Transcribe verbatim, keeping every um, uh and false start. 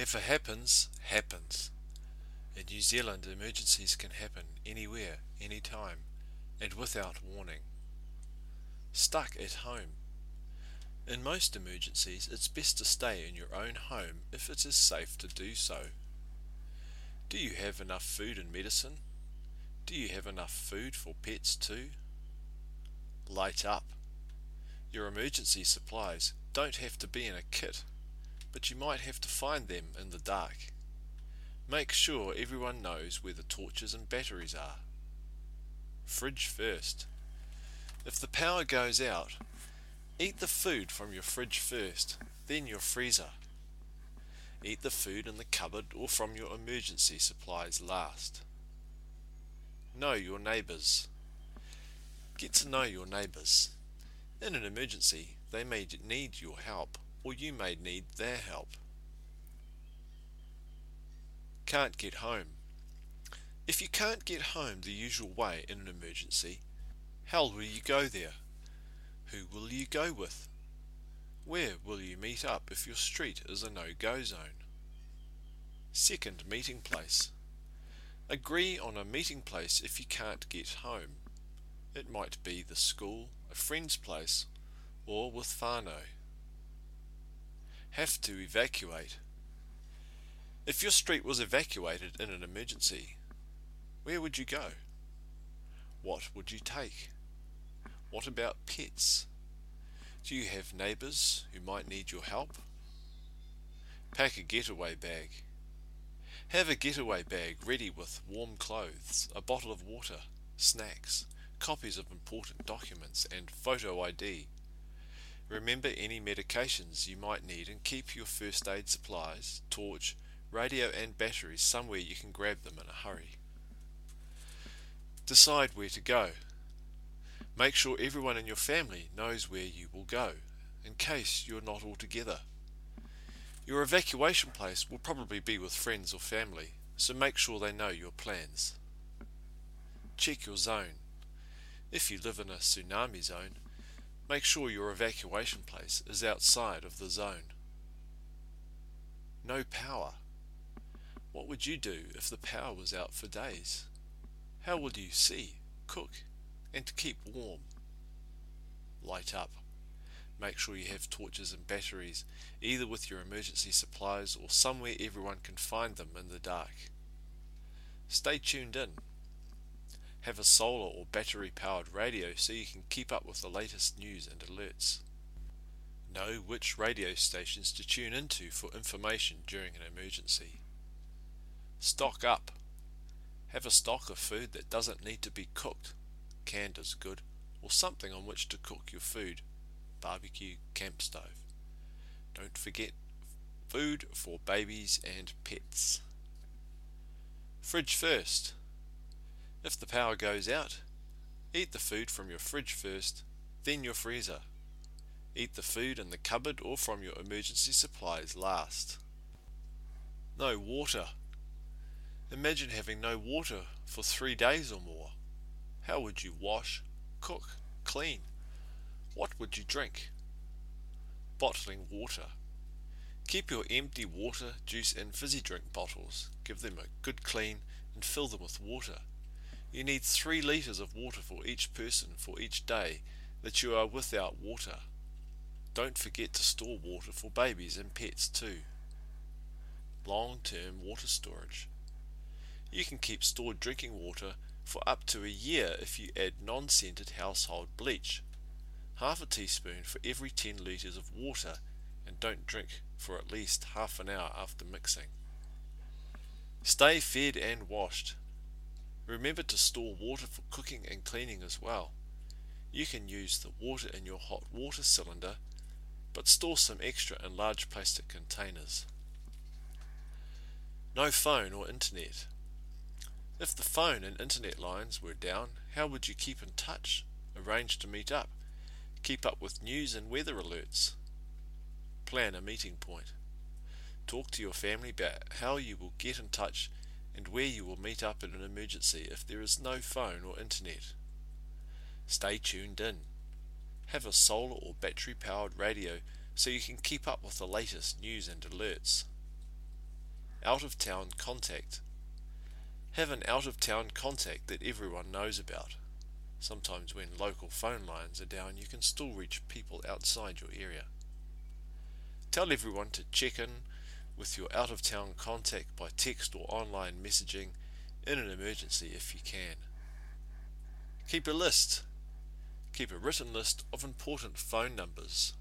Whatever happens, happens. In New Zealand, emergencies can happen anywhere, anytime, and without warning. Stuck at home. In most emergencies, it's best to stay in your own home if it is safe to do so. Do you have enough food and medicine? Do you have enough food for pets too? Light up. Your emergency supplies don't have to be in a kit, but you might have to find them in the dark. Make sure everyone knows where the torches and batteries are. Fridge first. If the power goes out, eat the food from your fridge first, then your freezer. Eat the food in the cupboard or from your emergency supplies last. Know your neighbours. Get to know your neighbours. In an emergency, they may need your help, or you may need their help. Can't get home. If you can't get home the usual way in an emergency, how will you go there? Who will you go with? Where will you meet up if your street is a no-go zone? Second meeting place. Agree on a meeting place if you can't get home. It might be the school, a friend's place, or with whānau. Have to evacuate. If your street was evacuated in an emergency, where would you go? What would you take? What about pets? Do you have neighbours who might need your help? Pack a getaway bag. Have a getaway bag ready with warm clothes, a bottle of water, snacks, copies of important documents, and photo I D. Remember any medications you might need and keep your first aid supplies, torch, radio and batteries somewhere you can grab them in a hurry. Decide where to go. Make sure everyone in your family knows where you will go, in case you're not all together. Your evacuation place will probably be with friends or family, so make sure they know your plans. Check your zone. If you live in a tsunami zone, make sure your evacuation place is outside of the zone. No power. What would you do if the power was out for days? How would you see, cook, and keep warm? Light up. Make sure you have torches and batteries, either with your emergency supplies or somewhere everyone can find them in the dark. Stay tuned in. Have a solar or battery powered radio so you can keep up with the latest news and alerts. Know which radio stations to tune into for information during an emergency. Stock up. Have a stock of food that doesn't need to be cooked. Canned is good, or something on which to cook your food. Barbecue, camp stove. Don't forget food for babies and pets. Fridge first. If the power goes out, eat the food from your fridge first, then your freezer. Eat the food in the cupboard or from your emergency supplies last. No water. Imagine having no water for three days or more. How would you wash, cook, clean? What would you drink? Bottling water. Keep your empty water, juice and fizzy drink bottles. Give them a good clean and fill them with water. You need three litres of water for each person for each day that you are without water. Don't forget to store water for babies and pets too. Long-term water storage. You can keep stored drinking water for up to a year if you add non-scented household bleach. Half a teaspoon for every ten litres of water, and don't drink for at least half an hour after mixing. Stay fed and washed. Remember to store water for cooking and cleaning as well. You can use the water in your hot water cylinder, but store some extra in large plastic containers. No phone or internet. If the phone and internet lines were down, how would you keep in touch, arrange to meet up, keep up with news and weather alerts? Plan a meeting point. Talk to your family about how you will get in touch and where you will meet up in an emergency if there is no phone or internet. Stay tuned in. Have a solar or battery powered radio so you can keep up with the latest news and alerts. Out-of-town contact. Have an out-of-town contact that everyone knows about. Sometimes when local phone lines are down, you can still reach people outside your area. Tell everyone to check in with your out-of-town contact by text or online messaging in an emergency if you can. Keep a list. Keep a written list of important phone numbers.